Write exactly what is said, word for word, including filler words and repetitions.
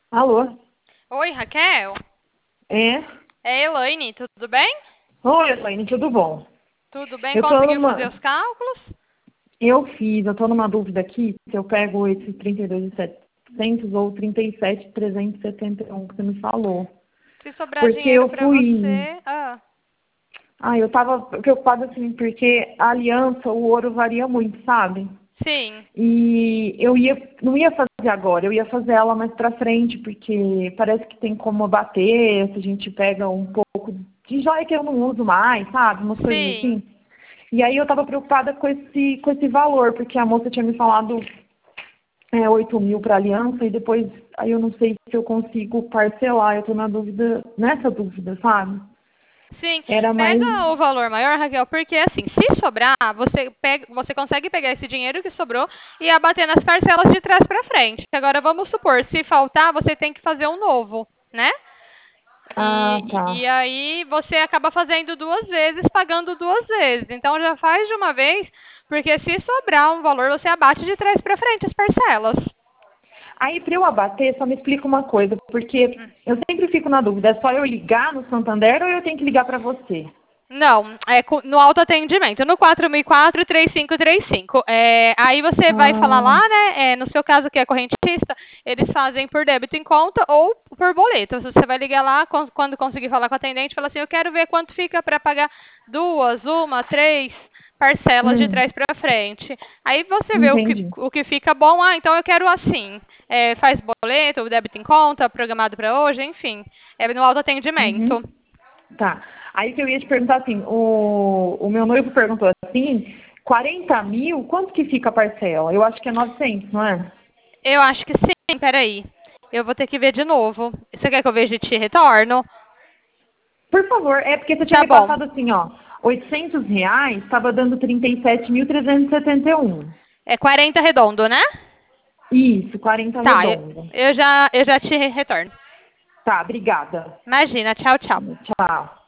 Alô? Oi, Raquel. É? É Elaine, tudo bem? Oi, Elaine, tudo bom? Tudo bem? Eu tô Conseguiu fazer numa. os cálculos? Eu fiz, eu tô numa dúvida aqui se eu pego esses trinta e dois mil e setecentos ou trinta e sete mil trezentos e setenta e um que você me falou. Se sobrar Porque dinheiro eu pra fui. você... Ah, Ah, eu tava preocupada assim, porque a aliança, o ouro varia muito, sabe? sim, E eu ia, não ia fazer agora, eu ia fazer ela mais pra frente, porque parece que tem como bater, se a gente pega um pouco de joia que eu não uso mais, sabe? Umas coisas sim. assim. E aí eu estava preocupada com esse, com esse valor, porque a moça tinha me falado é, oito mil para aliança e depois aí eu não sei se eu consigo parcelar, eu estou na dúvida, nessa dúvida, sabe? Sim, Era mais. pega o valor maior, Raquel, porque assim, se sobrar, você, pega, você consegue pegar esse dinheiro que sobrou e abater nas parcelas de trás para frente. Agora, vamos supor, se faltar, você tem que fazer um novo, né? Ah, E, e tá. aí você acaba fazendo duas vezes, pagando duas vezes. Então já faz de uma vez, porque se sobrar um valor, você abate de trás para frente as parcelas. Aí para eu abater, só me explica uma coisa, porque eu sempre fico na dúvida, é só eu ligar no Santander ou eu tenho que ligar para você? Não, é co- no autoatendimento, no quatro mil e quatro, três cinco três cinco. É, aí você vai falar Ah, lá, né? É, no seu caso que é correntista, eles fazem por débito em conta ou por boleto. Você vai ligar lá con- quando conseguir falar com o atendente, fala assim, eu quero ver quanto fica para pagar duas, uma, três parcelas de hum, trás para frente. Aí você vê o que, entendi. o que fica bom. Ah, então eu quero assim. É, faz boleto, débito em conta, programado para hoje, enfim. É no Uhum. autoatendimento. Tá. Aí que eu ia te perguntar assim, o, o meu noivo perguntou assim, quarenta mil, quanto que fica a parcela? Eu acho que é novecentos, não é? Eu acho que sim, peraí. Eu vou ter que ver de novo. Você quer que eu veja e te retorno? Por favor, é porque você tinha Tá me bom. passado assim, ó, oitocentos reais estava dando trinta e sete mil trezentos e setenta e um. É quarenta redondo, né? Isso, quarenta Tá, eu, redondo. eu já, eu já te retorno. Tá, obrigada. Imagina, tchau, tchau. Tchau.